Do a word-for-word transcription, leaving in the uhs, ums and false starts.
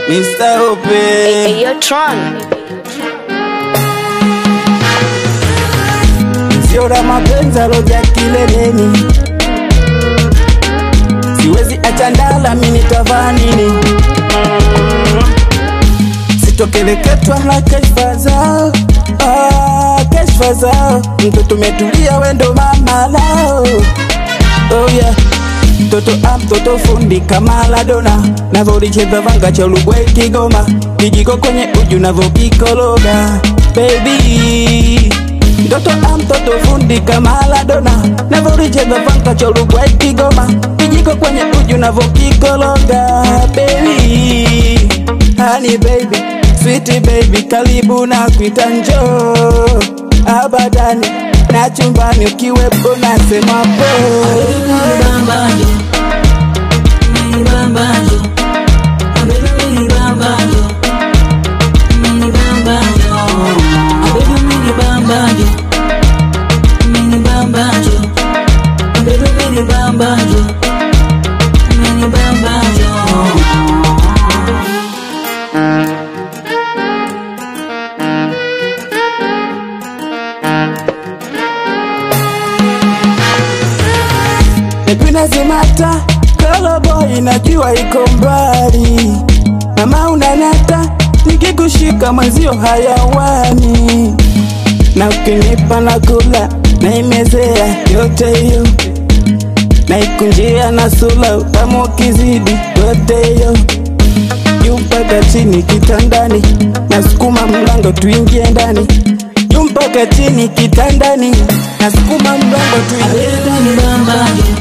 Mister Ope. Hey, yo, Tron. Siora mapenza loja kileleni, siwezi achandala mini tavanini. Sitokeleketwa na keshfa zao, ah, keshfa zao. Mtoto metulia wendo mama lao. Oh yeah. Toto am toto fundi kama Ladona, navolicheza vanga cha Lugwe Kigoma, kijiko kwenye uju navokikologa baby. Toto am toto fundi kama Ladona, navolicheza vanga cha Lugwe Kigoma, kijiko kwenye uju navokikologa baby. Honey baby, sweetie baby, karibu na kuita njoo abadani na chumbani ukiwepo nasema po. Bambajo, mini bambajo, abedu mini bambajo, mini bambajo, abedu mini bambajo, mini bambajo, abedu mini bambajo, mini bambajo. Nepina zimata, kala boy najua iko mbali. Mama unanata, nikikushika mwenzio hayawani. Na ukinipa na kula, na imezea yote hiyo. Na ikunjia na sula, utamu kizidi yote hiyo. Yumpaka chini kitandani, na sukuma mlango tuingie ndani. Yumpaka chini kitandani, na sukuma mlango tuingie ndani.